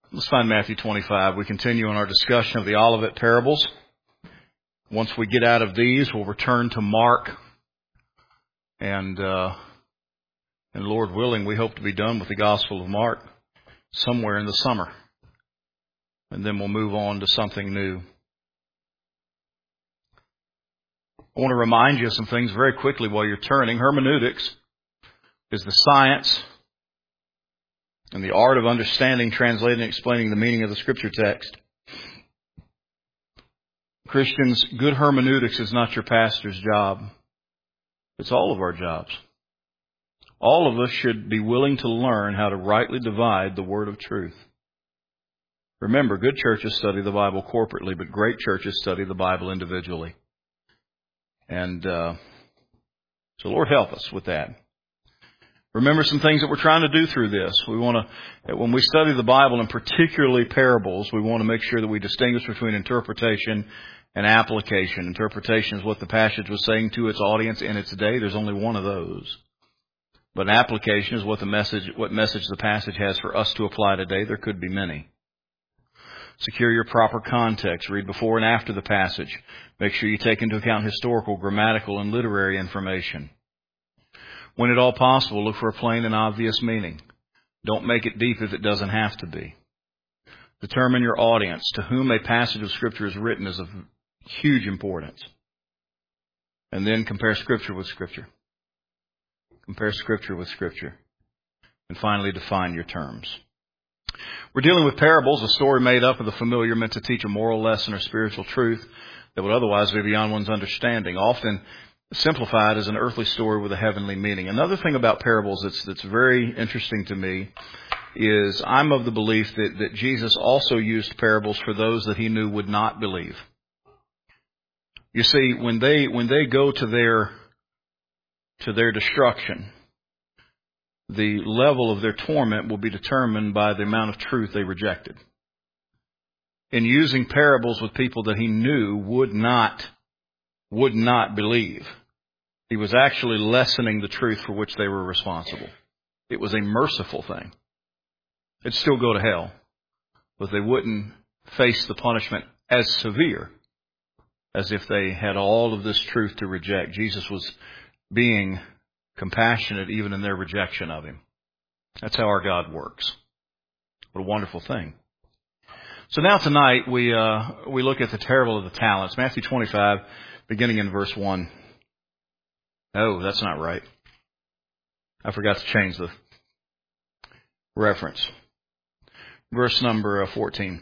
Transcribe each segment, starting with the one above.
Let's find Matthew 25. We continue on our discussion of the Olivet parables. Once we get out of these, we'll return to Mark. And Lord willing, we hope to be done with the Gospel of Mark somewhere in the summer. And then we'll move on to something new. I want to remind you of some things very quickly while you're turning. Hermeneutics is the science and the art of understanding, translating, and explaining the meaning of the Scripture text. Christians, good hermeneutics is not your pastor's job. It's all of our jobs. All of us should be willing to learn how to rightly divide the word of truth. Remember, good churches study the Bible corporately, but great churches study the Bible individually. And so Lord help us with that. Remember some things that we're trying to do through this. We want to, when we study the Bible, and particularly parables, we want to make sure that we distinguish between interpretation and application. Interpretation is what the passage was saying to its audience in its day. There's only one of those. But an application is what message the passage has for us to apply today. There could be many. Secure your proper context. Read before and after the passage. Make sure you take into account historical, grammatical, and literary information. When at all possible, look for a plain and obvious meaning. Don't make it deep if it doesn't have to be. Determine your audience. To whom a passage of Scripture is written is of huge importance. And then compare Scripture with Scripture. Compare Scripture with Scripture. And finally, define your terms. We're dealing with parables, a story made up of the familiar meant to teach a moral lesson or spiritual truth that would otherwise be beyond one's understanding. Often simplified as an earthly story with a heavenly meaning. Another thing about parables that's very interesting to me is I'm of the belief that Jesus also used parables for those that he knew would not believe. You see, when they go to their destruction, the level of their torment will be determined by the amount of truth they rejected. In using parables with people that he knew would not believe, he was actually lessening the truth for which they were responsible. It was a merciful thing. They'd still go to hell, but they wouldn't face the punishment as severe as if they had all of this truth to reject. Jesus was being compassionate even in their rejection of him. That's how our God works. What a wonderful thing. So now tonight we look at the parable of the talents. Matthew 25, beginning in verse 1. Oh, that's not right. I forgot to change the reference. Verse number 14.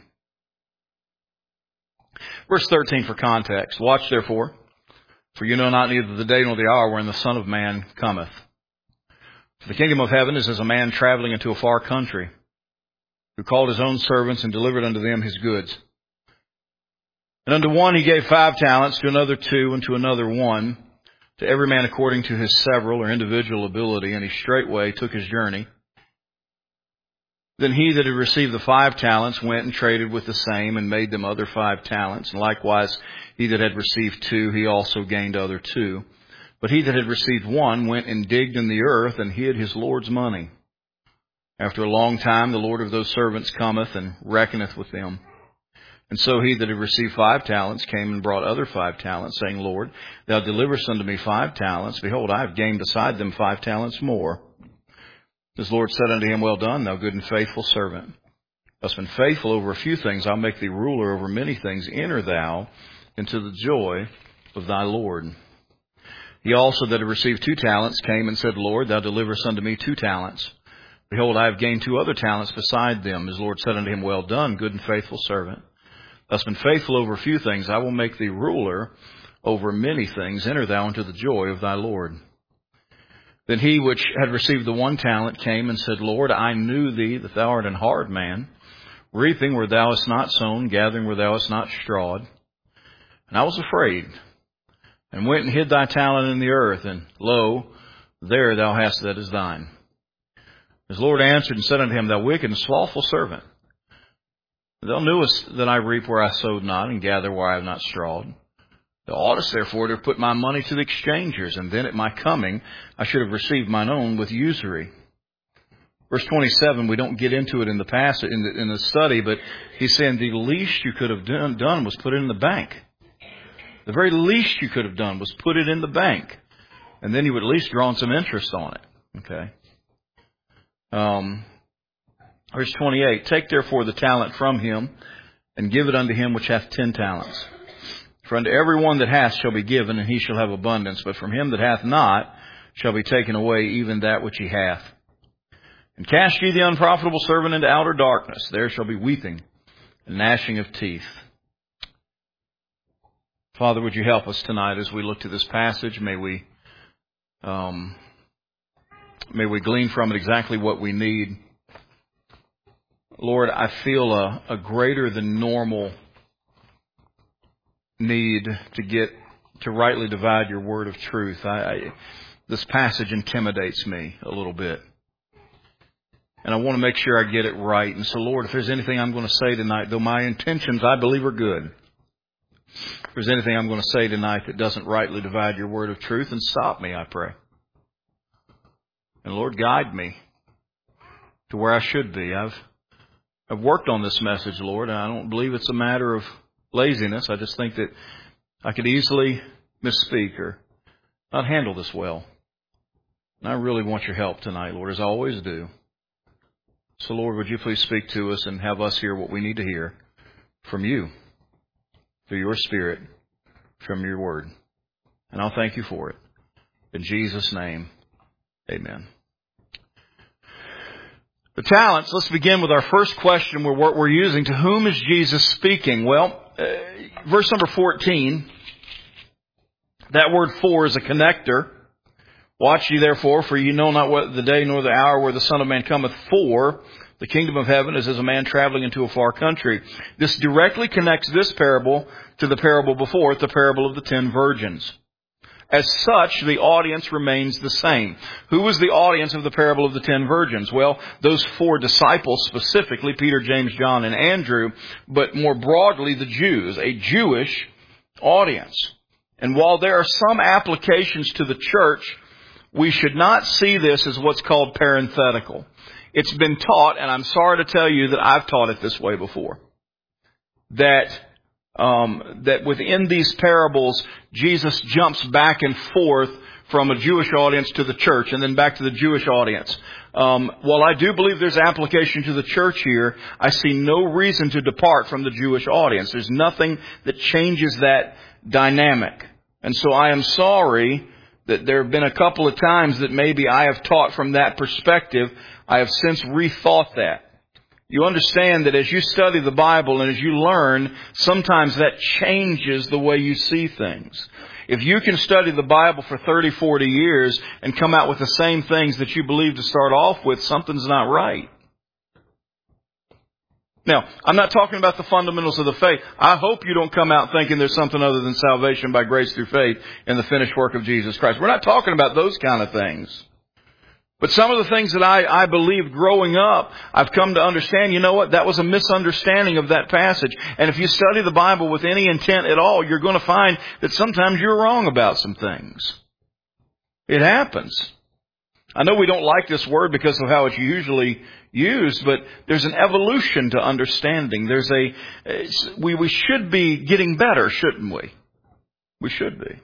Verse 13 for context. Watch therefore, for you know not neither the day nor the hour when the Son of Man cometh. For the kingdom of heaven is as a man traveling into a far country, who called his own servants and delivered unto them his goods. And unto one he gave 5 talents, to another 2, and to another 1, to every man according to his several or individual ability, and he straightway took his journey. Then he that had received the 5 talents went and traded with the same, and made them other 5 talents. And likewise he that had received 2, he also gained other 2. But he that had received 1 went and digged in the earth, and hid his Lord's money. After a long time the Lord of those servants cometh, and reckoneth with them. And so he that had received 5 talents came and brought other 5 talents, saying, Lord, thou deliverest unto me 5 talents. Behold, I have gained beside them 5 talents more. His Lord said unto him, Well done, thou good and faithful servant. Thou hast been faithful over a few things. I'll make thee ruler over many things. Enter thou into the joy of thy Lord. He also that had received 2 talents came and said, Lord, thou deliverest unto me 2 talents. Behold, I have gained 2 other talents beside them. His Lord said unto him, Well done, good and faithful servant. Thou hast been faithful over a few things. I will make thee ruler over many things. Enter thou into the joy of thy Lord. Then he which had received the 1 talent came and said, Lord, I knew thee that thou art an hard man, reaping where thou hast not sown, gathering where thou hast not strawed. And I was afraid, and went and hid thy talent in the earth, and lo, there thou hast that is thine. His Lord answered and said unto him, Thou wicked and slothful servant, thou knewest that I reap where I sowed not, and gather where I have not strawed. Thou oughtest therefore to have put my money to the exchangers, and then at my coming I should have received mine own with usury. Verse 27, we don't get into it in the passage, in the study, but he's saying the least you could have done was put it in the bank. The very least you could have done was put it in the bank. And then you would at least draw on some interest on it. Okay. Verse 28, take therefore the talent from him, and give it unto him which hath 10 talents. For unto every one that hath shall be given, and he shall have abundance. But from him that hath not shall be taken away even that which he hath. And cast ye the unprofitable servant into outer darkness. There shall be weeping and gnashing of teeth. Father, would you help us tonight as we look to this passage? May we glean from it exactly what we need. Lord, I feel a greater than normal need to rightly divide your word of truth. This passage intimidates me a little bit. And I want to make sure I get it right. And so, Lord, if there's anything I'm going to say tonight, though my intentions, I believe, are good, if there's anything I'm going to say tonight that doesn't rightly divide your word of truth, then stop me, I pray. And Lord, guide me to where I should be. I've worked on this message, Lord, and I don't believe it's a matter of laziness. I just think that I could easily misspeak or not handle this well. And I really want your help tonight, Lord, as I always do. So, Lord, would you please speak to us and have us hear what we need to hear from you, through your Spirit, from your word. And I'll thank you for it. In Jesus' name, amen. The talents, let's begin with our first question what we're using. To whom is Jesus speaking? Well, verse number 14, that word for is a connector. Watch ye therefore, for ye know not what the day nor the hour where the Son of Man cometh. For the kingdom of heaven is as a man traveling into a far country. This directly connects this parable to the parable before it, the parable of the 10 virgins. As such, the audience remains the same. Who was the audience of the parable of the 10 virgins? Well, those 4 disciples, specifically Peter, James, John, and Andrew, but more broadly the Jews, a Jewish audience. And while there are some applications to the church, we should not see this as what's called parenthetical. It's been taught, and I'm sorry to tell you that I've taught it this way before, that within these parables, Jesus jumps back and forth from a Jewish audience to the church and then back to the Jewish audience. While I do believe there's application to the church here, I see no reason to depart from the Jewish audience. There's nothing that changes that dynamic. And so I am sorry that there have been a couple of times that maybe I have taught from that perspective. I have since rethought that. You understand that as you study the Bible and as you learn, sometimes that changes the way you see things. If you can study the Bible for 30, 40 years and come out with the same things that you believe to start off with, something's not right. Now, I'm not talking about the fundamentals of the faith. I hope you don't come out thinking there's something other than salvation by grace through faith in the finished work of Jesus Christ. We're not talking about those kind of things. But some of the things that I believed growing up, I've come to understand, you know what, that was a misunderstanding of that passage. And if you study the Bible with any intent at all, you're going to find that sometimes you're wrong about some things. It happens. I know we don't like this word because of how it's usually used, but there's an evolution to understanding. We should be getting better, shouldn't we? We should be.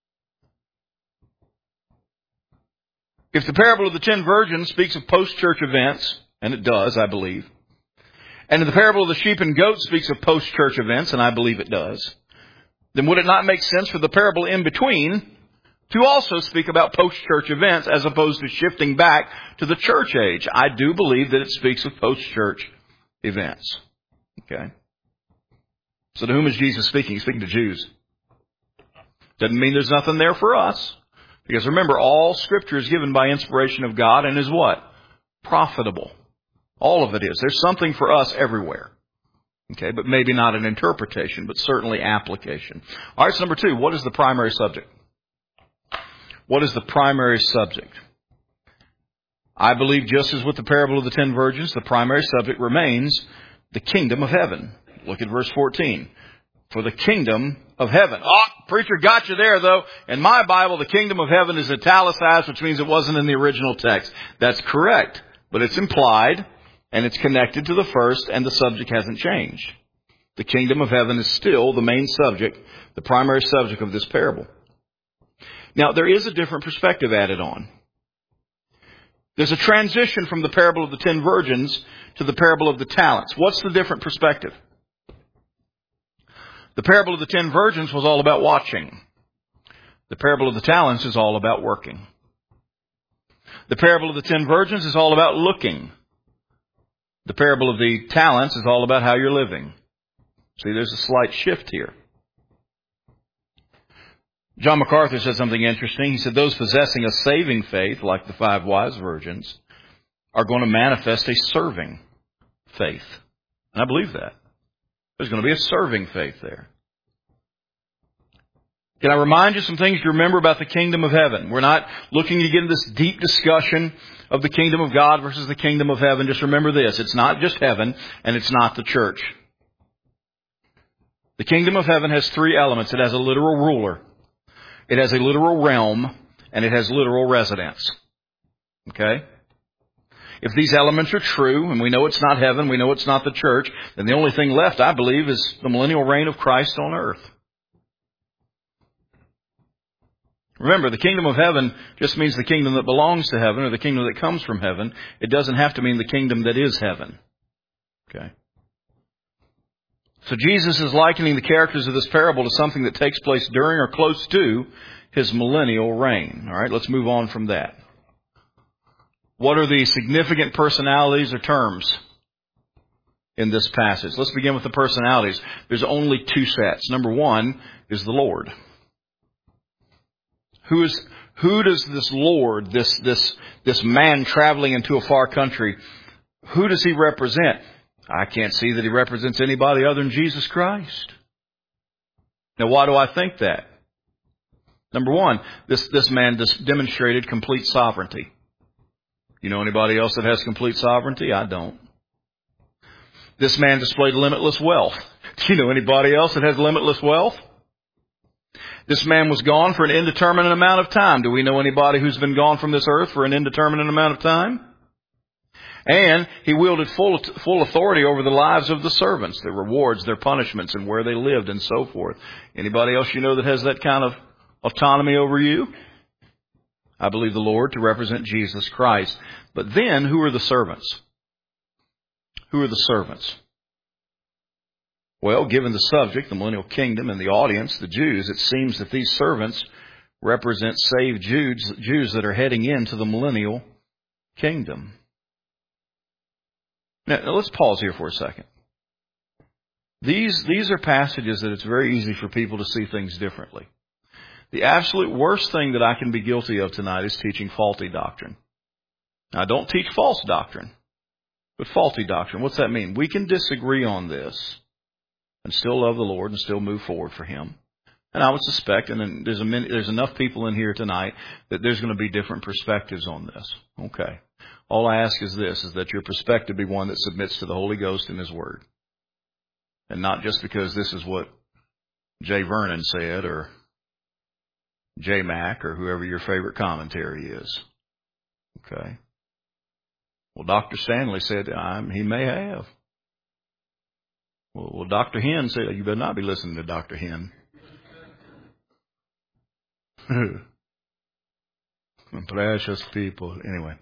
If the parable of the 10 virgins speaks of post-church events, and it does, I believe, and the parable of the sheep and goats speaks of post-church events, and I believe it does, then would it not make sense for the parable in between to also speak about post-church events as opposed to shifting back to the church age? I do believe that it speaks of post-church events. Okay? So to whom is Jesus speaking? He's speaking to Jews. Doesn't mean there's nothing there for us. Because remember, all Scripture is given by inspiration of God and is what? Profitable. All of it is. There's something for us everywhere. Okay, but maybe not an interpretation, but certainly application. All right, so number 2, what is the primary subject? What is the primary subject? I believe just as with the parable of the 10 virgins, the primary subject remains the kingdom of heaven. Look at verse 14. For the kingdom of heaven. Oh, preacher got you there, though. In my Bible, the kingdom of heaven is italicized, which means it wasn't in the original text. That's correct. but it's implied, and it's connected to the first, and the subject hasn't changed. The kingdom of heaven is still the main subject, the primary subject of this parable. Now, there is a different perspective added on. There's a transition from the parable of the 10 virgins to the parable of the talents. What's the different perspective? The parable of the 10 virgins was all about watching. The parable of the talents is all about working. The parable of the 10 virgins is all about looking. The parable of the talents is all about how you're living. See, there's a slight shift here. John MacArthur said something interesting. He said those possessing a saving faith, like the 5 wise virgins, are going to manifest a serving faith. And I believe that. There's going to be a serving faith there. Can I remind you some things to remember about the kingdom of heaven? We're not looking to get into this deep discussion of the kingdom of God versus the kingdom of heaven. Just remember this. It's not just heaven, and it's not the church. The kingdom of heaven has 3 elements. It has a literal ruler. It has a literal realm, and it has literal residents. Okay? If these elements are true, and we know it's not heaven, we know it's not the church, then the only thing left, I believe, is the millennial reign of Christ on earth. Remember, the kingdom of heaven just means the kingdom that belongs to heaven or the kingdom that comes from heaven. It doesn't have to mean the kingdom that is heaven. Okay? So Jesus is likening the characters of this parable to something that takes place during or close to His millennial reign. All right, let's move on from that. What are the significant personalities or terms in this passage? Let's begin with the personalities. There's only 2 sets. Number 1 is the Lord. Who does this Lord, this man traveling into a far country, who does He represent? I can't see that He represents anybody other than Jesus Christ. Now, why do I think that? Number 1, this man demonstrated complete sovereignty. You know anybody else that has complete sovereignty? I don't. This man displayed limitless wealth. Do you know anybody else that has limitless wealth? This man was gone for an indeterminate amount of time. Do we know anybody who's been gone from this earth for an indeterminate amount of time? And He wielded full authority over the lives of the servants, their rewards, their punishments, and where they lived, and so forth. Anybody else you know that has that kind of autonomy over you? I believe the Lord to represent Jesus Christ. But then, who are the servants? Who are the servants? Well, given the subject, the millennial kingdom, and the audience, the Jews, it seems that these servants represent saved Jews that are heading into the millennial kingdom. Now, let's pause here for a second. These are passages that it's very easy for people to see things differently. The absolute worst thing that I can be guilty of tonight is teaching faulty doctrine. Now, I don't teach false doctrine, but faulty doctrine. What's that mean? We can disagree on this and still love the Lord and still move forward for Him. And I would suspect, and there's enough people in here tonight, that there's going to be different perspectives on this. Okay. All I ask is this, is that your perspective be one that submits to the Holy Ghost and His Word. And not just because this is what J. Vernon said, or J. Mac, or whoever your favorite commentary is. Okay. Well, Dr. Stanley said, he may have. Well, Dr. Hen said, you better not be listening to Dr. Hen. Precious people. Anyway.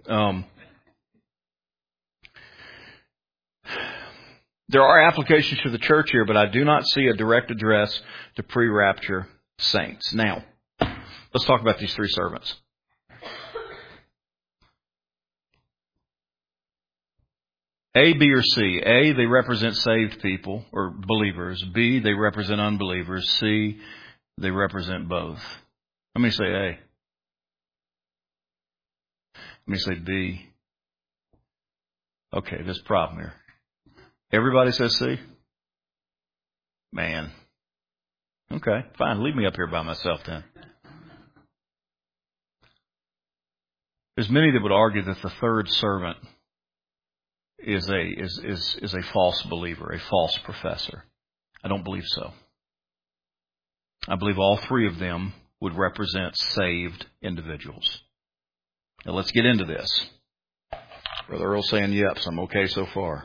There are applications to the church here, but I do not see a direct address to pre-rapture saints. Now, let's talk about these 3 servants. A, B, or C. A, they represent saved people or believers. B, they represent unbelievers. C, they represent both. Let me say A. Let me say B. Okay, there's a problem here. Everybody says C? Man. Okay, fine. Leave me up here by myself then. There's many that would argue that the third servant is a false believer, a false professor. I don't believe so. I believe all 3 of them would represent saved individuals. Now let's get into this. Brother Earl saying, yep, so I'm okay so far.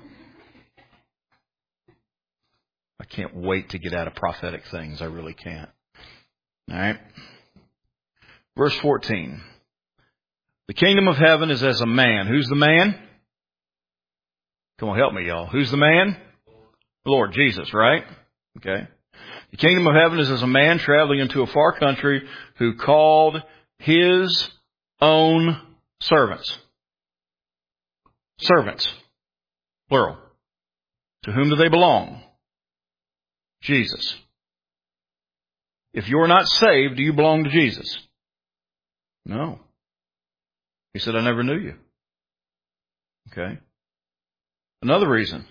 I can't wait to get out of prophetic things. I really can't. All right. Verse 14. The kingdom of heaven is as a man. Who's the man? Come on, help me, y'all. Who's the man? The Lord Jesus, right? Okay. The kingdom of heaven is as a man traveling into a far country who called his own servants. Servants. Plural. To whom do they belong? Jesus. If you're not saved, do you belong to Jesus? No. He said, I never knew you. Okay. Another reason.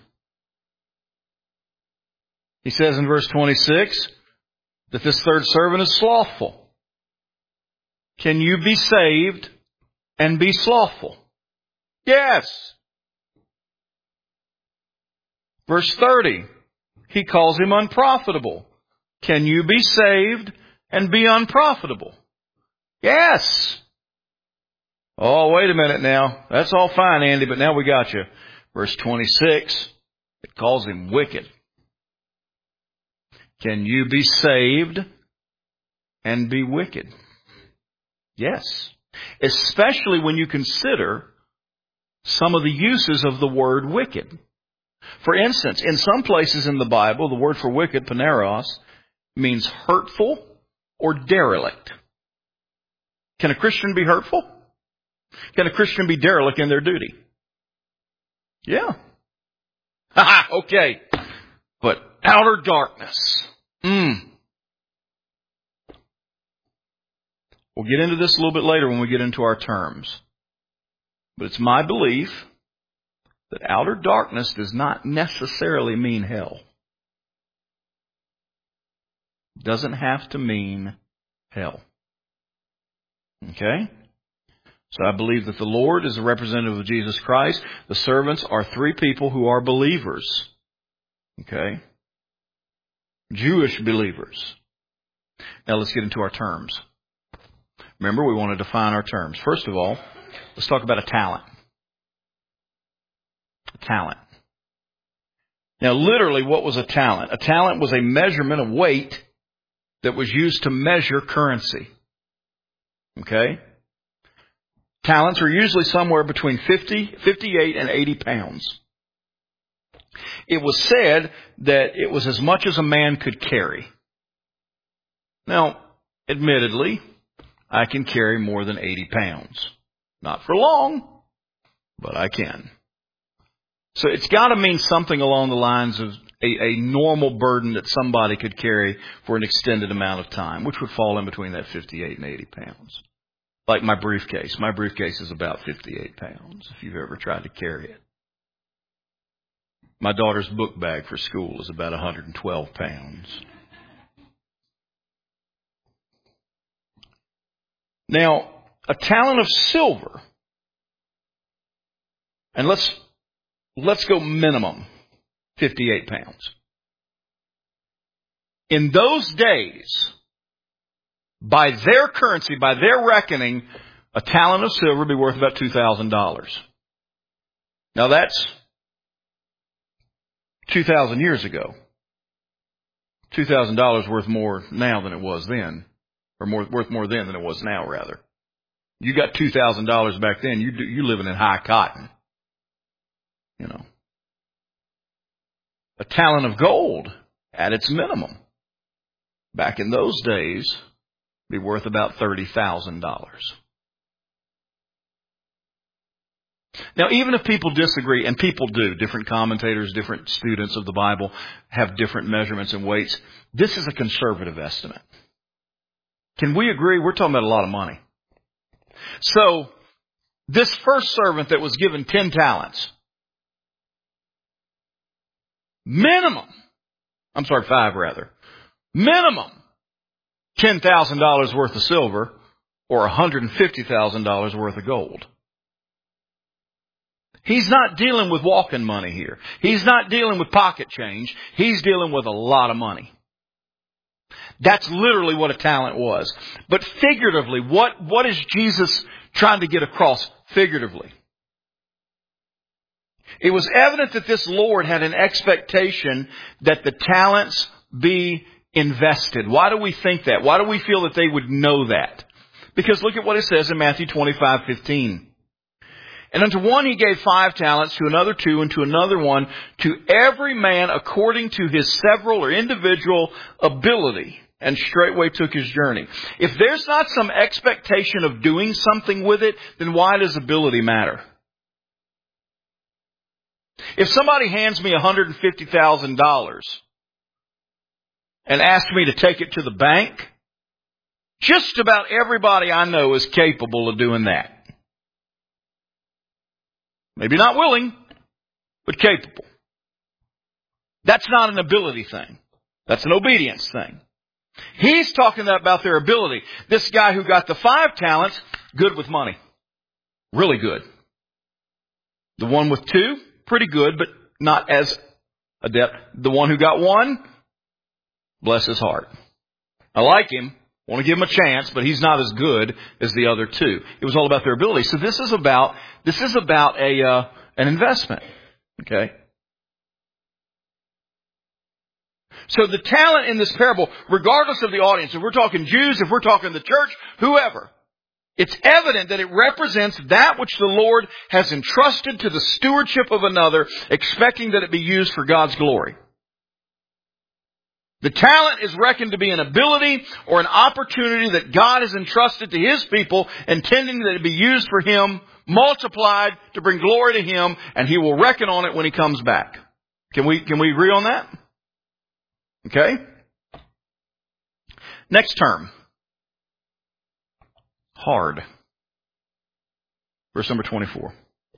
He says in verse 26 that this third servant is slothful. Can you be saved and be slothful? Yes. Verse 30. He calls him unprofitable. Can you be saved and be unprofitable? Yes. Oh, wait a minute now. That's all fine, Andy, but now we got you. Verse 26, it calls him wicked. Can you be saved and be wicked? Yes. Especially when you consider some of the uses of the word wicked. For instance, in some places in the Bible, the word for wicked, paneros, means hurtful or derelict. Can a Christian be hurtful? Can a Christian be derelict in their duty? Yeah. Okay. But outer darkness. We'll get into this a little bit later when we get into our terms. But it's my belief that outer darkness does not necessarily mean hell. It doesn't have to mean hell. Okay? So I believe that the Lord is the representative of Jesus Christ. The servants are three people who are believers. Okay? Jewish believers. Now let's get into our terms. Remember, we want to define our terms. First of all, let's talk about a talent. A talent. Now, literally, what was a talent? A talent was a measurement of weight that was used to measure currency. Okay? Talents are usually somewhere between 58 and 80 pounds. It was said that it was as much as a man could carry. Now, admittedly, I can carry more than 80 pounds. Not for long, but I can. So it's got to mean something along the lines of a normal burden that somebody could carry for an extended amount of time, which would fall in between that 58 and 80 pounds. Like my briefcase. My briefcase is about 58 pounds, if you've ever tried to carry it. My daughter's book bag for school is about 112 pounds. Now, a talent of silver, and let's go minimum 58 pounds. In those days, by their currency, by their reckoning, a talent of silver would be worth about $2,000. Now that's 2,000 years ago. $2,000 worth more now than it was then. Or worth more then than it was now, rather. You got $2,000 back then, you living in high cotton. You know. A talent of gold, at its minimum, back in those days, be worth about $30,000. Now, even if people disagree, and people do, different commentators, different students of the Bible have different measurements and weights, this is a conservative estimate. Can we agree? We're talking about a lot of money. So, this first servant that was given 10 talents, minimum, 5 rather, minimum $10,000 worth of silver or $150,000 worth of gold. He's not dealing with walking money here. He's not dealing with pocket change. He's dealing with a lot of money. That's literally what a talent was. But figuratively, what is Jesus trying to get across figuratively? It was evident that this Lord had an expectation that the talents be invested. Why do we think that? Why do we feel that they would know that? Because look at what it says in Matthew 25:15. And unto one he gave 5 talents, to another 2, and to another 1, to every man according to his several or individual ability, and straightway took his journey. If there's not some expectation of doing something with it, then why does ability matter? If somebody hands me $150,000 and asks me to take it to the bank, just about everybody I know is capable of doing that. Maybe not willing, but capable. That's not an ability thing. That's an obedience thing. He's talking about their ability. This guy who got the 5 talents, good with money. Really good. The one with 2, pretty good, but not as adept. The one who got 1, bless his heart. I like him. Want to give him a chance, but he's not as good as the other 2. It was all about their ability. So this is about an investment. Okay. So the talent in this parable, regardless of the audience, if we're talking Jews, if we're talking the church, whoever, it's evident that it represents that which the Lord has entrusted to the stewardship of another, expecting that it be used for God's glory. The talent is reckoned to be an ability or an opportunity that God has entrusted to His people, intending that it be used for Him, multiplied to bring glory to Him, and He will reckon on it when He comes back. Can we agree on that? Okay? Next term. Hard. Verse number 24.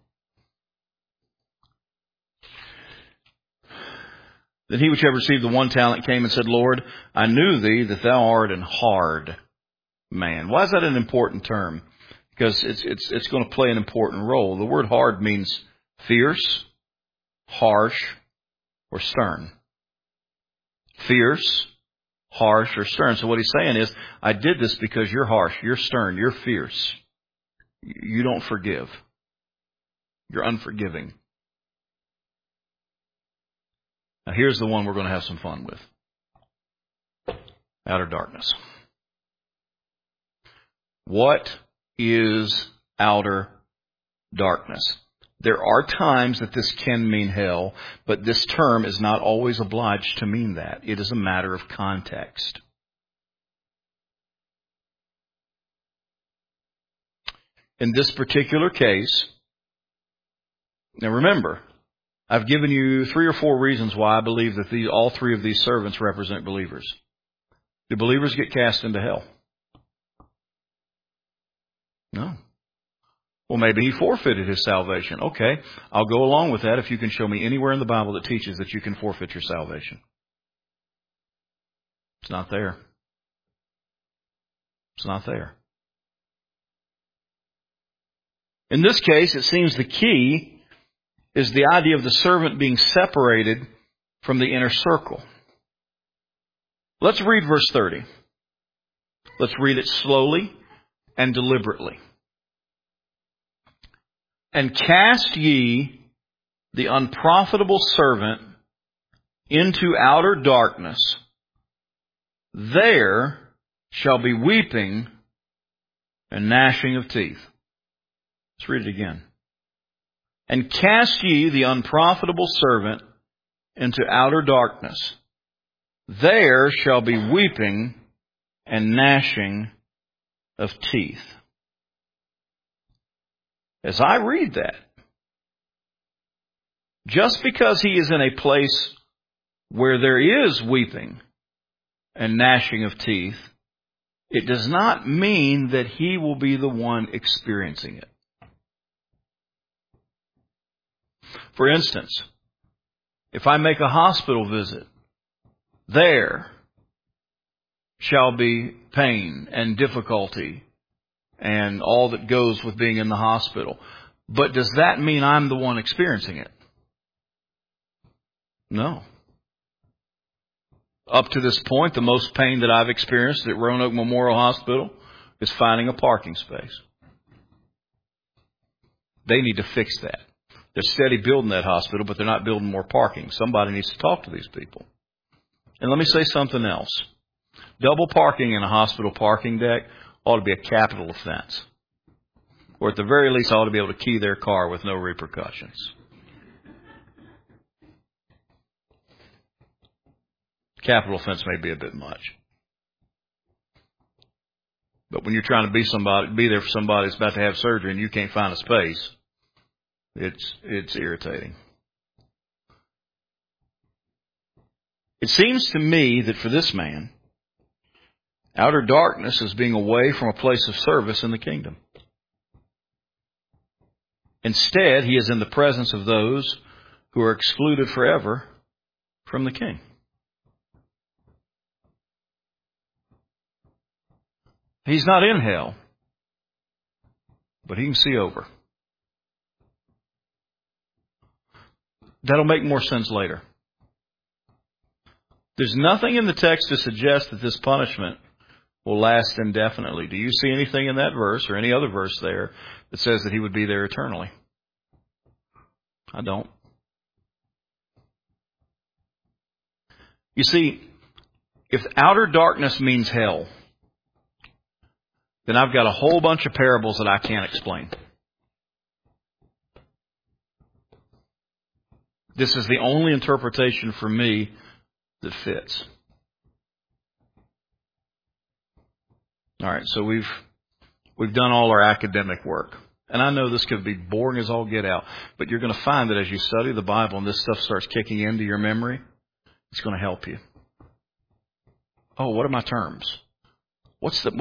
Then he which had received the 1 talent came and said, Lord, I knew thee that thou art an hard man. Why is that an important term? Because it's going to play an important role. The word hard means fierce, harsh, or stern. Fierce, harsh, or stern. So what he's saying is, I did this because you're harsh, you're stern, you're fierce. You don't forgive. You're unforgiving. Now here's the one we're going to have some fun with. Outer darkness. What is outer darkness? There are times that this can mean hell, but this term is not always obliged to mean that. It is a matter of context. In this particular case, now remember, I've given you 3 or 4 reasons why I believe that all 3 of these servants represent believers. Do believers get cast into hell? No. Well, maybe he forfeited his salvation. Okay, I'll go along with that if you can show me anywhere in the Bible that teaches that you can forfeit your salvation. It's not there. It's not there. In this case, it seems the key is the idea of the servant being separated from the inner circle. Let's read verse 30. Let's read it slowly and deliberately. And cast ye the unprofitable servant into outer darkness. There shall be weeping and gnashing of teeth. Let's read it again. And cast ye the unprofitable servant into outer darkness. There shall be weeping and gnashing of teeth. As I read that, just because he is in a place where there is weeping and gnashing of teeth, it does not mean that he will be the one experiencing it. For instance, if I make a hospital visit, there shall be pain and difficulty and all that goes with being in the hospital. But does that mean I'm the one experiencing it? No. Up to this point, the most pain that I've experienced at Roanoke Memorial Hospital is finding a parking space. They need to fix that. They're steady building that hospital, but they're not building more parking. Somebody needs to talk to these people. And let me say something else. Double parking in a hospital parking deck ought to be a capital offense. Or at the very least, ought to be able to key their car with no repercussions. Capital offense may be a bit much. But when you're trying to be there for somebody that's about to have surgery and you can't find a space, it's irritating. It seems to me that for this man, outer darkness is being away from a place of service in the kingdom. Instead, he is in the presence of those who are excluded forever from the king. He's not in hell, but he can see over. That'll make more sense later. There's nothing in the text to suggest that this punishment will last indefinitely. Do you see anything in that verse or any other verse there that says that he would be there eternally? I don't. You see, if outer darkness means hell, then I've got a whole bunch of parables that I can't explain. This is the only interpretation for me that fits. All right, so we've done all our academic work. And I know this could be boring as all get out, but you're going to find that as you study the Bible and this stuff starts kicking into your memory, it's going to help you. Oh, what are my terms? What's the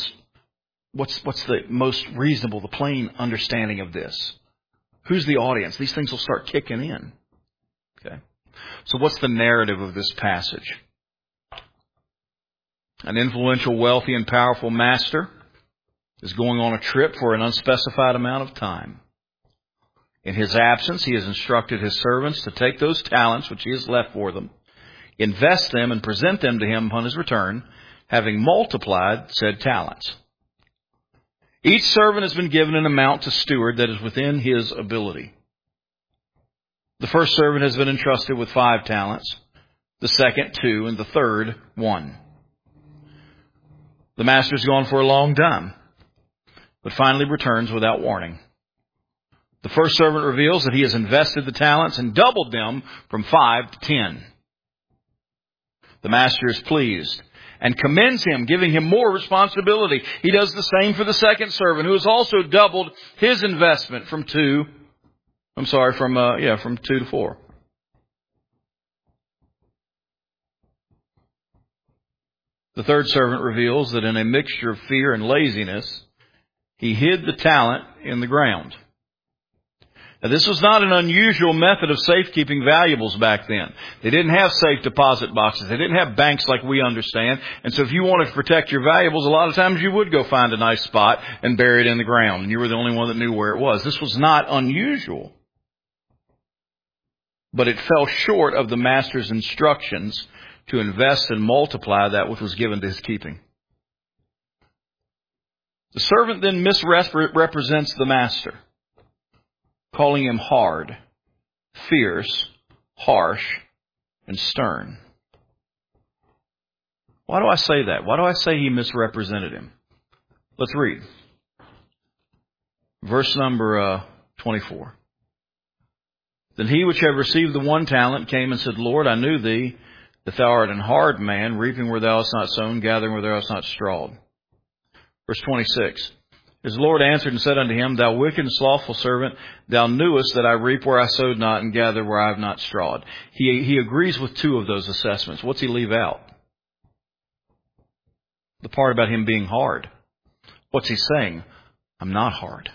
most reasonable, the plain understanding of this? Who's the audience? These things will start kicking in. Okay. So what's the narrative of this passage? An influential, wealthy, and powerful master is going on a trip for an unspecified amount of time. In his absence, he has instructed his servants to take those talents which he has left for them, invest them, and present them to him upon his return, having multiplied said talents. Each servant has been given an amount to steward that is within his ability. The first servant has been entrusted with 5 talents, the second 2, and the third 1. The master's gone for a long time, but finally returns without warning. The first servant reveals that he has invested the talents and doubled them from 5 to 10. The master is pleased and commends him, giving him more responsibility. He does the same for the second servant, who has also doubled his investment from 2 to 4. The third servant reveals that in a mixture of fear and laziness, he hid the talent in the ground. Now, this was not an unusual method of safekeeping valuables back then. They didn't have safe deposit boxes. They didn't have banks like we understand. And so if you wanted to protect your valuables, a lot of times you would go find a nice spot and bury it in the ground. And you were the only one that knew where it was. This was not unusual. But it fell short of the master's instructions to invest and multiply that which was given to his keeping. The servant then misrepresents the master, calling him hard, fierce, harsh, and stern. Why do I say that? Why do I say he misrepresented him? Let's read. Verse number 24. Then he which had received the 1 talent came and said, Lord, I knew thee, that thou art an hard man, reaping where thou hast not sown, gathering where thou hast not strawed. Verse 26. His Lord answered and said unto him, Thou wicked and slothful servant, thou knewest that I reap where I sowed not, and gather where I have not strawed. He agrees with 2 of those assessments. What's he leave out? The part about him being hard. What's he saying? I'm not hard.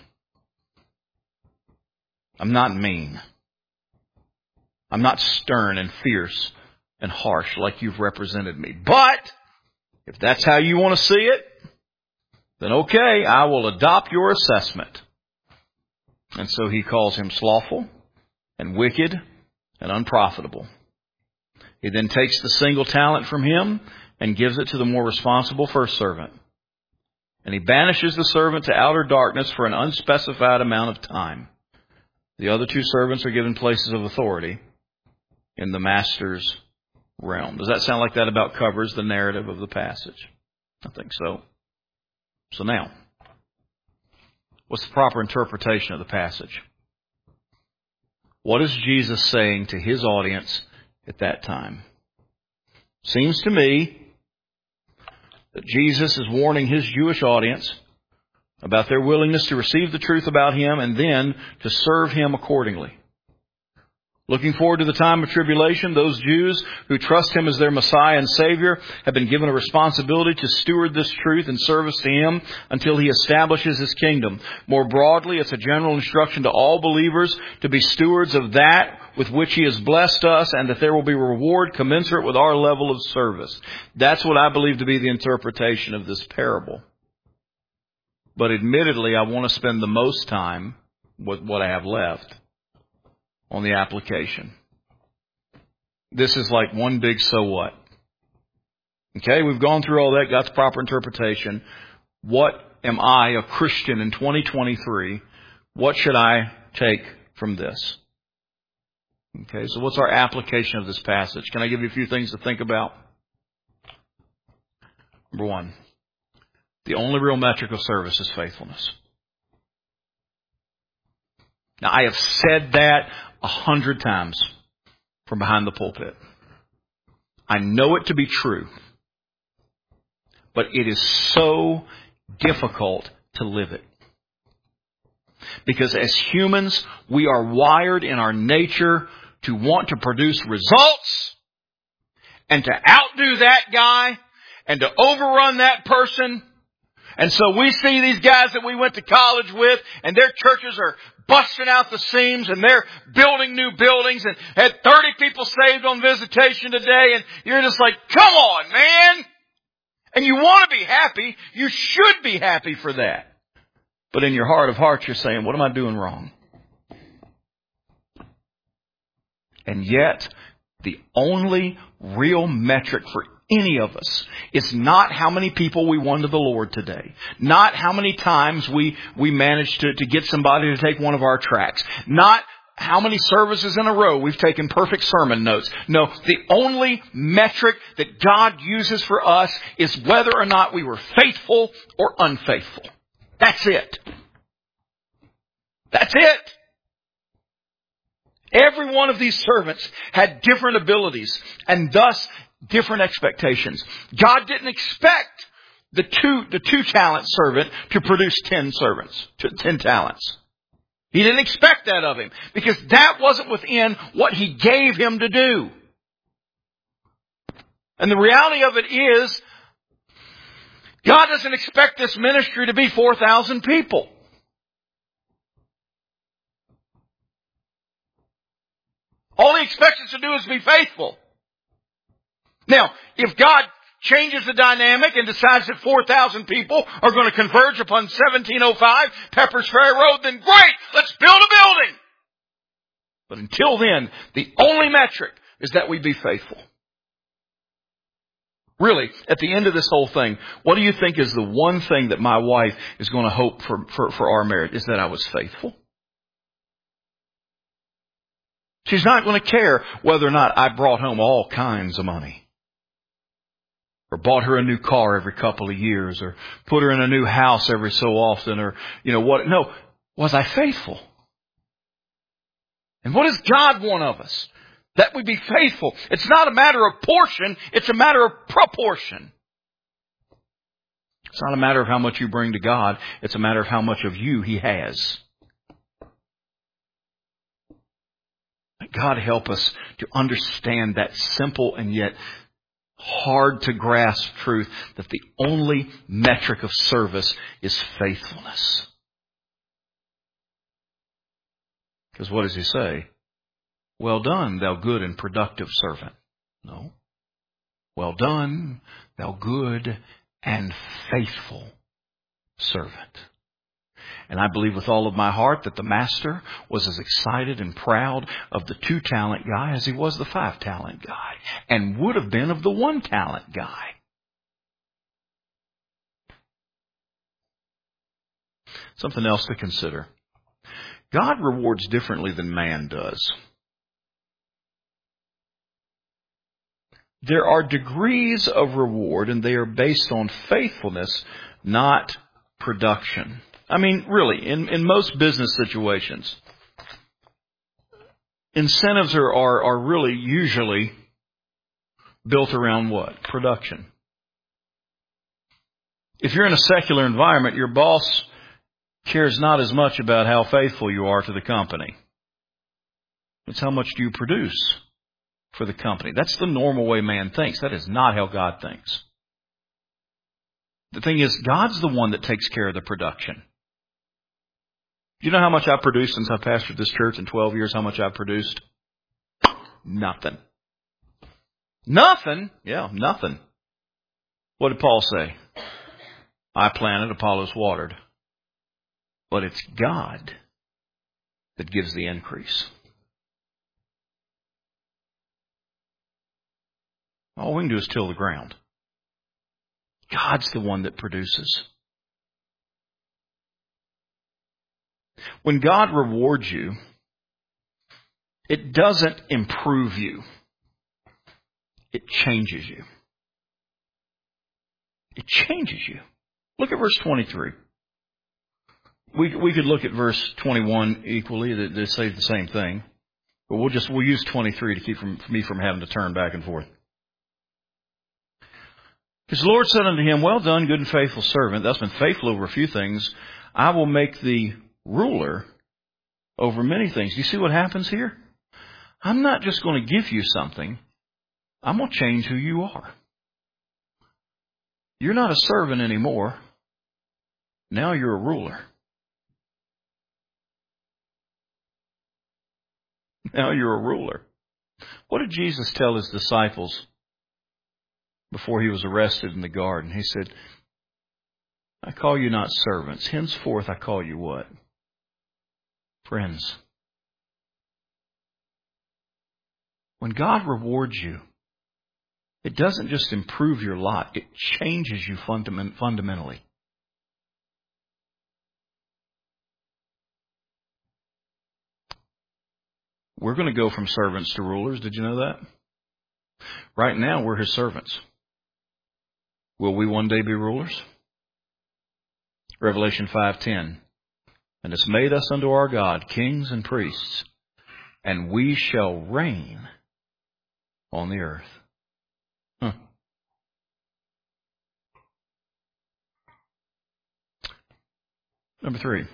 I'm not mean. I'm not stern and fierce and harsh like you've represented me. But if that's how you want to see it, then okay, I will adopt your assessment. And so he calls him slothful and wicked and unprofitable. He then takes the single talent from him and gives it to the more responsible first servant. And he banishes the servant to outer darkness for an unspecified amount of time. The other two servants are given places of authority in the master's realm. Does that sound like that about covers the narrative of the passage? I think so. So now, what's the proper interpretation of the passage? What is Jesus saying to his audience at that time? Seems to me that Jesus is warning his Jewish audience about their willingness to receive the truth about him and then to serve him accordingly. Looking forward to the time of tribulation, those Jews who trust him as their Messiah and Savior have been given a responsibility to steward this truth in service to him until he establishes his kingdom. More broadly, it's a general instruction to all believers to be stewards of that with which he has blessed us, and that there will be reward commensurate with our level of service. That's what I believe to be the interpretation of this parable. But admittedly, I want to spend the most time with what I have left on the application. This is like one big so what. Okay, we've gone through all that, got the proper interpretation. What am I, a Christian in 2023? What should I take from this? Okay, so what's our application of this passage? Can I give you a few things to think about? Number one, the only real metric of service is faithfulness. Now, I have said that 100 times from behind the pulpit. I know it to be true. But it is so difficult to live it. Because as humans, we are wired in our nature to want to produce results and to outdo that guy and to overrun that person. And so we see these guys that we went to college with, and their churches are busting out the seams, and they're building new buildings, and had 30 people saved on visitation today, and you're just like, come on, man! And you want to be happy. You should be happy for that. But in your heart of hearts, you're saying, what am I doing wrong? And yet, the only real metric for any of us is not how many people we won to the Lord today. Not how many times we managed to get somebody to take one of our tracts. Not how many services in a row we've taken perfect sermon notes. No, the only metric that God uses for us is whether or not we were faithful or unfaithful. That's it. That's it. Every one of these servants had different abilities and thus different expectations. God didn't expect the two talent servant to produce 10 talents. He didn't expect that of him because that wasn't within what he gave him to do. And the reality of it is, God doesn't expect this ministry to be 4,000 people. All He expects us to do is be faithful. Now, if God changes the dynamic and decides that 4,000 people are going to converge upon 1705 Pepper's Ferry Road, then great, let's build a building. But until then, the only metric is that we be faithful. Really, at the end of this whole thing, what do you think is the one thing that my wife is going to hope for our marriage? Is that I was faithful. She's not going to care whether or not I brought home all kinds of money, or bought her a new car every couple of years, or put her in a new house every so often, or, what. No, was I faithful? And what does God want of us? That we be faithful. It's not a matter of portion, it's a matter of proportion. It's not a matter of how much you bring to God, it's a matter of how much of you He has. God help us to understand that simple and yet hard to grasp truth that the only metric of service is faithfulness. Because what does He say? Well done, thou good and productive servant. No. Well done, thou good and faithful servant. And I believe with all of my heart that the master was as excited and proud of the 2-talent guy as he was the 5-talent guy, and would have been of the 1-talent guy. Something else to consider. God rewards differently than man does. There are degrees of reward, and they are based on faithfulness, not production. I mean, really, in most business situations, incentives are really usually built around what? Production. If you're in a secular environment, your boss cares not as much about how faithful you are to the company. It's how much do you produce for the company. That's the normal way man thinks. That is not how God thinks. The thing is, God's the one that takes care of the production. Do you know how much I've produced since I've pastored this church in 12 years? How much I've produced? Nothing. Nothing? Yeah, nothing. What did Paul say? I planted, Apollos watered. But it's God that gives the increase. All we can do is till the ground. God's the one that produces. When God rewards you, it doesn't improve you. It changes you. It changes you. Look at verse 23. We could look at verse 21 equally. They say the same thing. But we'll use 23 to keep me from having to turn back and forth. His Lord said unto him, well done, good and faithful servant. Thou'st been faithful over a few things. I will make thee ruler over many things. Do you see what happens here? I'm not just going to give you something. I'm going to change who you are. You're not a servant anymore. Now you're a ruler. Now you're a ruler. What did Jesus tell his disciples before he was arrested in the garden? He said, I call you not servants. Henceforth I call you what? Friends. When God rewards you, it doesn't just improve your lot. It changes you fundamentally. We're going to go from servants to rulers. Did you know that? Right now, we're his servants. Will we one day be rulers? Revelation 5:10. And it's made us unto our God kings and priests, and we shall reign on the earth. Number 3.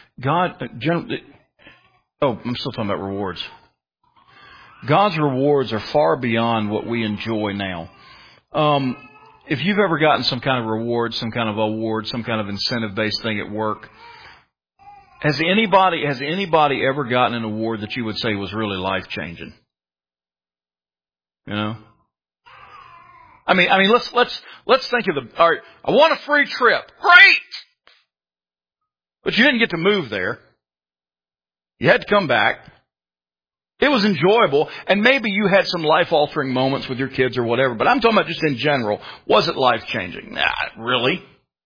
I'm still talking about rewards. God's rewards are far beyond what we enjoy now. If you've ever gotten some kind of reward, some kind of award, some kind of incentive-based thing at work, has anybody ever gotten an award that you would say was really life-changing? You know? I mean, let's think of all right, I want a free trip. Great! But you didn't get to move there. You had to come back. It was enjoyable, and maybe you had some life-altering moments with your kids or whatever, but I'm talking about just in general. Was it life-changing? Nah, really?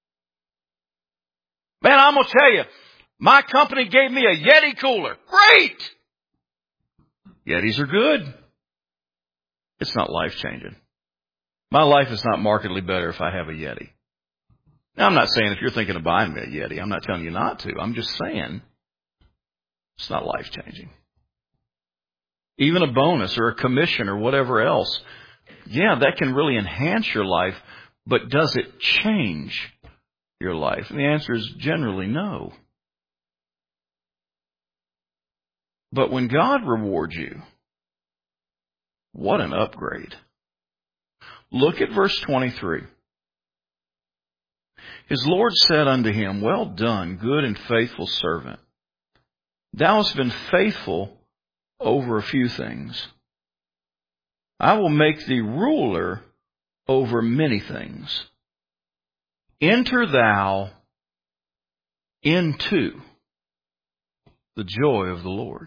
Man, I'm going to tell you, my company gave me a Yeti cooler. Great! Yetis are good. It's not life-changing. My life is not markedly better if I have a Yeti. Now, I'm not saying if you're thinking of buying me a Yeti, I'm not telling you not to. I'm just saying it's not life-changing. Even a bonus or a commission or whatever else, yeah, that can really enhance your life, but does it change your life? And the answer is generally no. But when God rewards you, what an upgrade. Look at verse 23. His Lord said unto him, well done, good and faithful servant. Thou hast been faithful over a few things. I will make thee ruler over many things. Enter thou into the joy of the Lord.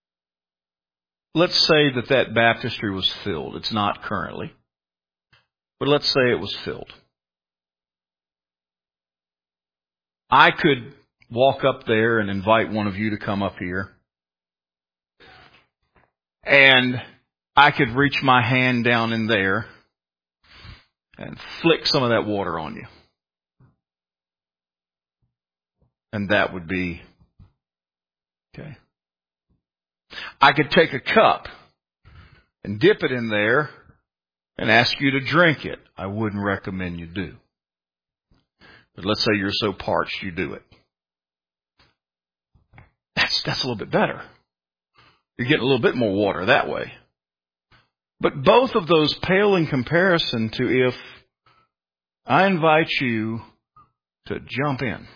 Let's say that baptistry was filled. It's not currently. But let's say it was filled. I could walk up there and invite one of you to come up here. And I could reach my hand down in there and flick some of that water on you. And that would be okay. I could take a cup and dip it in there and ask you to drink it. I wouldn't recommend you do. But let's say you're so parched you do it. That's a little bit better. You're getting a little bit more water that way. But both of those pale in comparison to if I invite you to jump in.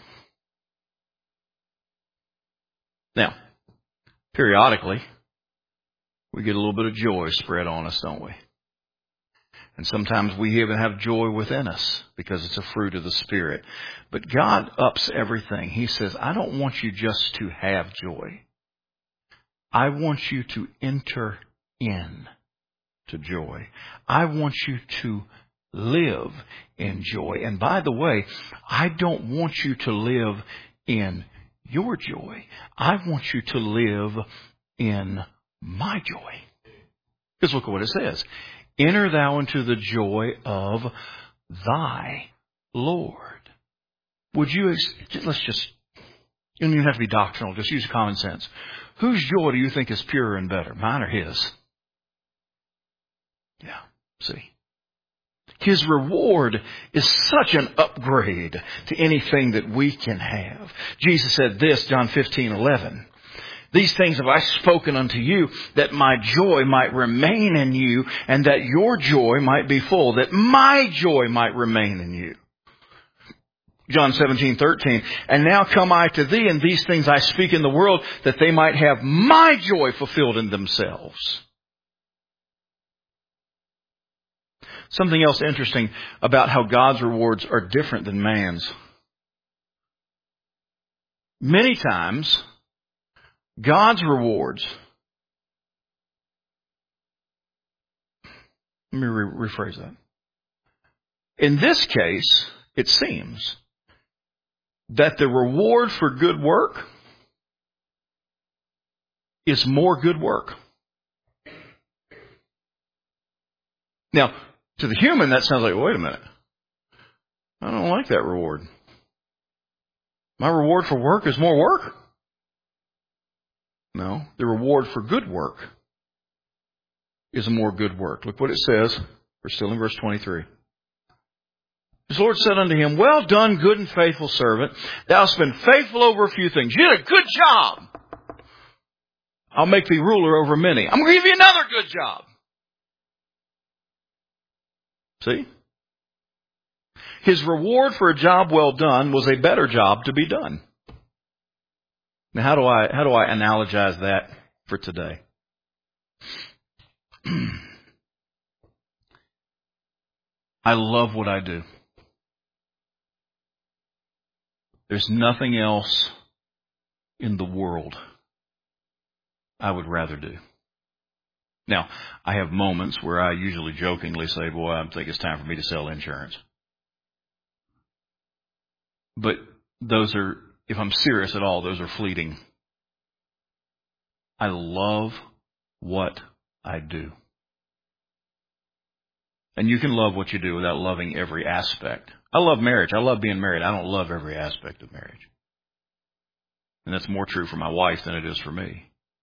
Now, periodically, we get a little bit of joy spread on us, don't we? And sometimes we even have joy within us because it's a fruit of the Spirit. But God ups everything. He says, I don't want you just to have joy. I want you to enter in to joy. I want you to live in joy. And by the way, I don't want you to live in your joy. I want you to live in my joy. Because look at what it says. Enter thou into the joy of thy Lord. Would you, let's just, you don't even have to be doctrinal, just use common sense. Whose joy do you think is purer and better? Mine or his? Yeah, see. His reward is such an upgrade to anything that we can have. Jesus said this, John 15:11. These things have I spoken unto you, that my joy might remain in you, and that your joy might be full, that my joy might remain in you. John 17:13. And now come I to thee, and these things I speak in the world, that they might have my joy fulfilled in themselves. Something else interesting about how God's rewards are different than man's. Many times, God's rewards, let me rephrase that. In this case, it seems that the reward for good work is more good work. Now, to the human, that sounds like, wait a minute. I don't like that reward. My reward for work is more work? No, the reward for good work is more good work. Look what it says. We're still in verse 23. His Lord said unto him, well done, good and faithful servant. Thou hast been faithful over a few things. You did a good job. I'll make thee ruler over many. I'm going to give you another good job. See? His reward for a job well done was a better job to be done. Now, how do I analogize that for today? I love what I do. There's nothing else in the world I would rather do. Now, I have moments where I usually jokingly say, boy, I think it's time for me to sell insurance. But those are, if I'm serious at all, those are fleeting. I love what I do. And you can love what you do without loving every aspect. I love marriage. I love being married. I don't love every aspect of marriage. And that's more true for my wife than it is for me.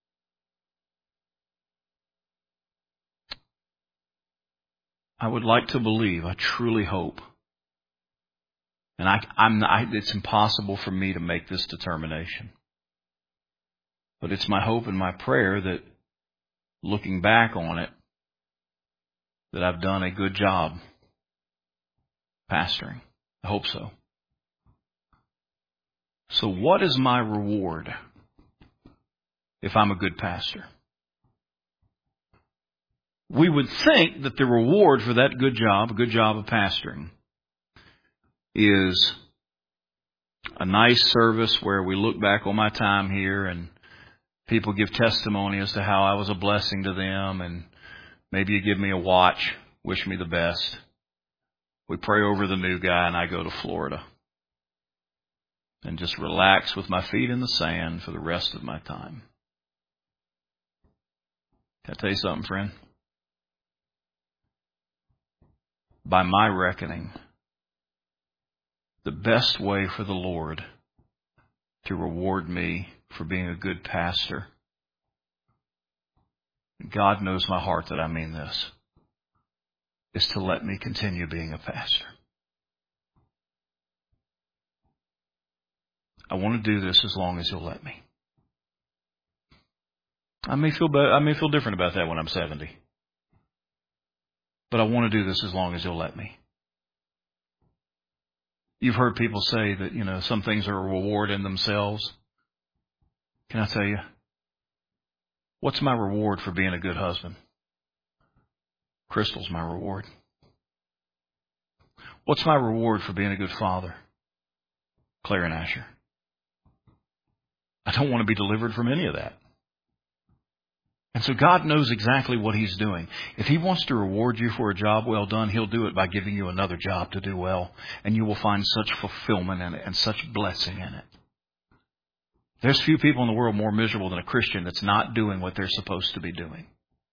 I would like to believe, I truly hope, and it's impossible for me to make this determination. But it's my hope and my prayer that looking back on it, that I've done a good job pastoring. I hope so. So what is my reward if I'm a good pastor? We would think that the reward for that good job, a good job of pastoring, is a nice service where we look back on my time here and people give testimony as to how I was a blessing to them, and maybe you give me a watch, wish me the best. We pray over the new guy, and I go to Florida and just relax with my feet in the sand for the rest of my time. Can I tell you something, friend? By my reckoning, the best way for the Lord to reward me for being a good pastor, God knows my heart that I mean this, is to let me continue being a pastor. I want to do this as long as you'll let me. I may feel different about that when I'm 70. But I want to do this as long as you'll let me. You've heard people say that, some things are a reward in themselves. Can I tell you? What's my reward for being a good husband? Crystal's my reward. What's my reward for being a good father? Claire and Asher. I don't want to be delivered from any of that. And so God knows exactly what He's doing. If He wants to reward you for a job well done, He'll do it by giving you another job to do well. And you will find such fulfillment in it and such blessing in it. There's few people in the world more miserable than a Christian that's not doing what they're supposed to be doing.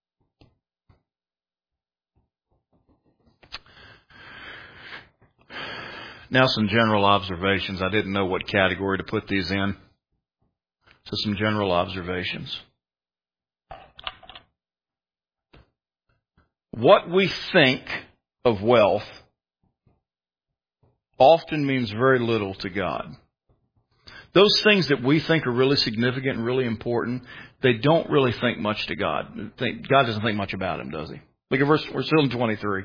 Now some general observations. I didn't know what category to put these in. So some general observations. What we think of wealth often means very little to God. Those things that we think are really significant and really important, they don't really think much to God. God doesn't think much about them, does He? Look at we're still in 23.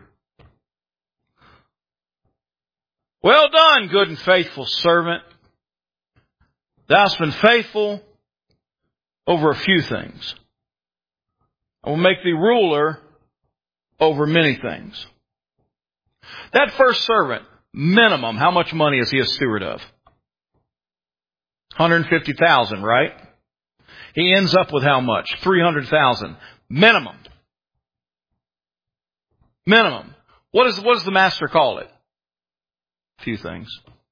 Well done, good and faithful servant. Thou hast been faithful over a few things. I will make thee ruler over many things. That first servant, minimum, how much money is he a steward of? 150,000, right? He ends up with how much? 300,000. Minimum. Minimum. What does the master call it? A few things.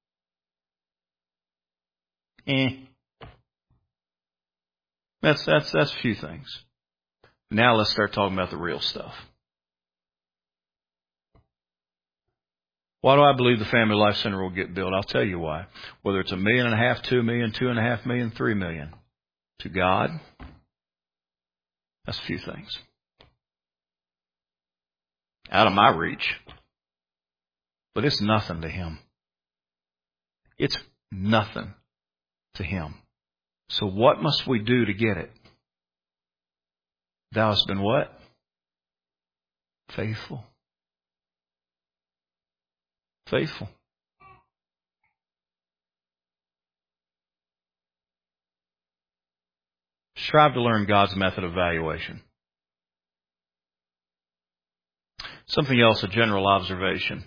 That's a few things. Now let's start talking about the real stuff. Why do I believe the Family Life Center will get built? I'll tell you why. Whether it's $1.5 million, $2 million, $2.5 million, $3 million. To God, that's a few things. Out of my reach. But it's nothing to Him. It's nothing to Him. So what must we do to get it? Thou hast been what? Faithful. Faithful. Strive to learn God's method of valuation. Something else, a general observation.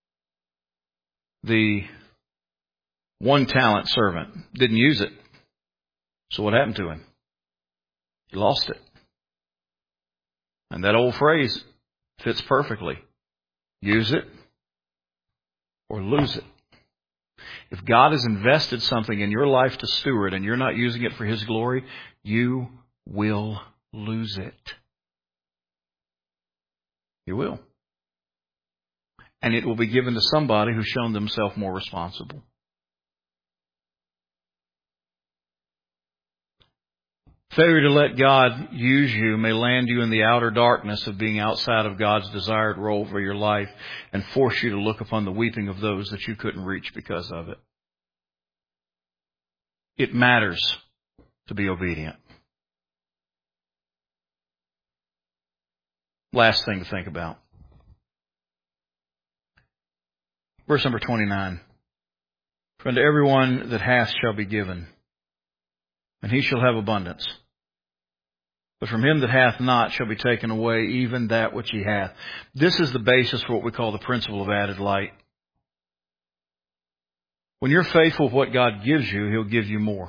The 1-talent servant didn't use it. So what happened to him? He lost it. And that old phrase fits perfectly. Use it or lose it. If God has invested something in your life to steward and you're not using it for His glory, you will lose it. You will. And it will be given to somebody who's shown themselves more responsible. Failure to let God use you may land you in the outer darkness of being outside of God's desired role for your life and force you to look upon the weeping of those that you couldn't reach because of it. It matters to be obedient. Last thing to think about. Verse number 29. For unto everyone that hath shall be given, and he shall have abundance. But from him that hath not shall be taken away even that which he hath. This is the basis for what we call the principle of added light. When you're faithful with what God gives you, He'll give you more.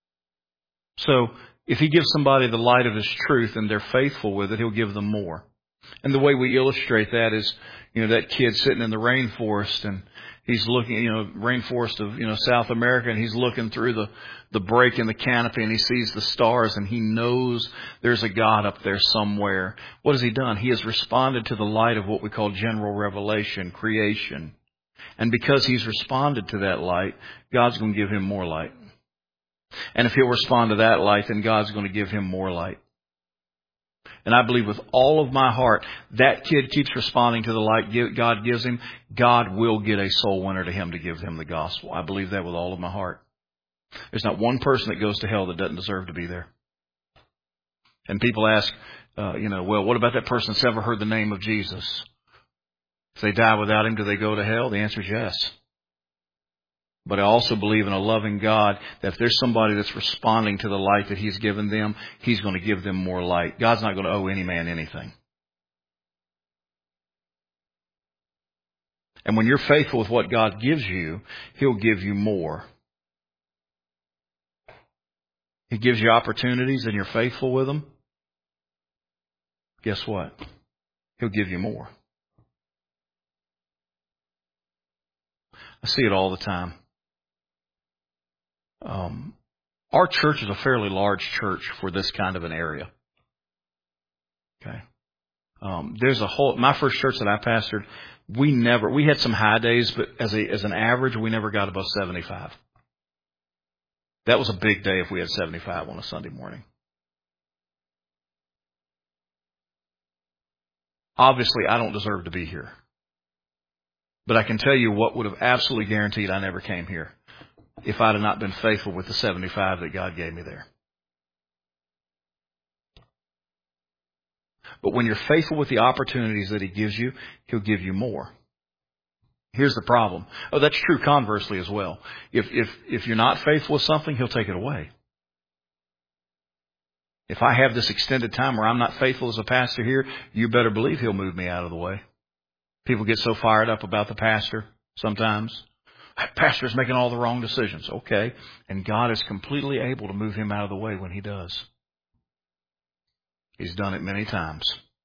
So, if He gives somebody the light of His truth and they're faithful with it, He'll give them more. And the way we illustrate that is, that kid sitting in the rainforest, and he's looking, rainforest of, South America, and he's looking through the break in the canopy, and he sees the stars, and he knows there's a God up there somewhere. What has he done? He has responded to the light of what we call general revelation, creation. And because he's responded to that light, God's going to give him more light. And if he'll respond to that light, then God's going to give him more light. And I believe with all of my heart, that kid keeps responding to the light God gives him. God will get a soul winner to him to give him the gospel. I believe that with all of my heart. There's not one person that goes to hell that doesn't deserve to be there. And people ask, well, what about that person that's ever heard the name of Jesus? If they die without him, do they go to hell? The answer is yes. But I also believe in a loving God that if there's somebody that's responding to the light that he's given them, he's going to give them more light. God's not going to owe any man anything. And when you're faithful with what God gives you, he'll give you more. He gives you opportunities and you're faithful with them. Guess what? He'll give you more. I see it all the time. Our church is a fairly large church for this kind of an area. Okay. There's my first church that I pastored, we had some high days, but as an average, we never got above 75. That was a big day if we had 75 on a Sunday morning. Obviously, I don't deserve to be here. But I can tell you what would have absolutely guaranteed I never came here if I'd have not been faithful with the 75 that God gave me there. But when you're faithful with the opportunities that he gives you, he'll give you more. Here's the problem. Oh, that's true conversely as well. If you're not faithful with something, he'll take it away. If I have this extended time where I'm not faithful as a pastor here, you better believe he'll move me out of the way. People get so fired up about the pastor sometimes. That pastor's making all the wrong decisions. Okay. And God is completely able to move him out of the way when he does. He's done it many times.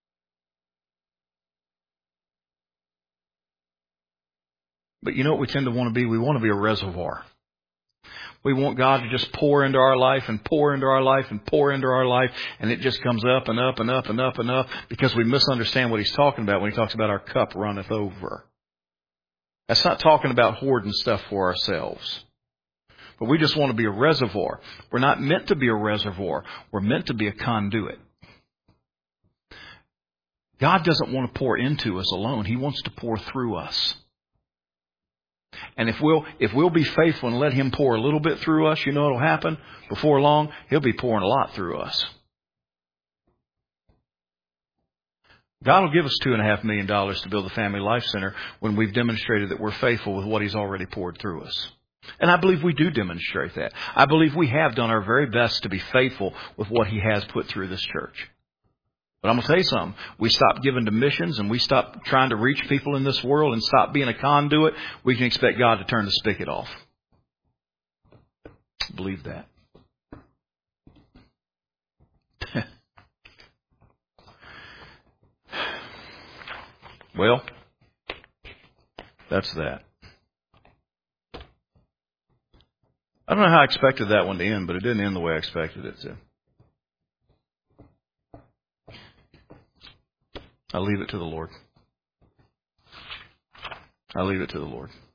But you know what we tend to want to be? We want to be a reservoir. We want God to just pour into our life and pour into our life and pour into our life. And it just comes up and up and up and up and up because we misunderstand what he's talking about when he talks about our cup runneth over. That's not talking about hoarding stuff for ourselves. But we just want to be a reservoir. We're not meant to be a reservoir. We're meant to be a conduit. God doesn't want to pour into us alone. He wants to pour through us. And if we'll be faithful and let him pour a little bit through us, you know what'll happen? Before long, he'll be pouring a lot through us. God will give us $2.5 million to build the Family Life Center when we've demonstrated that we're faithful with what he's already poured through us. And I believe we do demonstrate that. I believe we have done our very best to be faithful with what he has put through this church. But I'm going to tell you something. We stop giving to missions and we stop trying to reach people in this world and stop being a conduit, we can expect God to turn the spigot off. Believe that. Well, that's that. I don't know how I expected that one to end, but it didn't end the way I expected it to. I leave it to the Lord. I leave it to the Lord.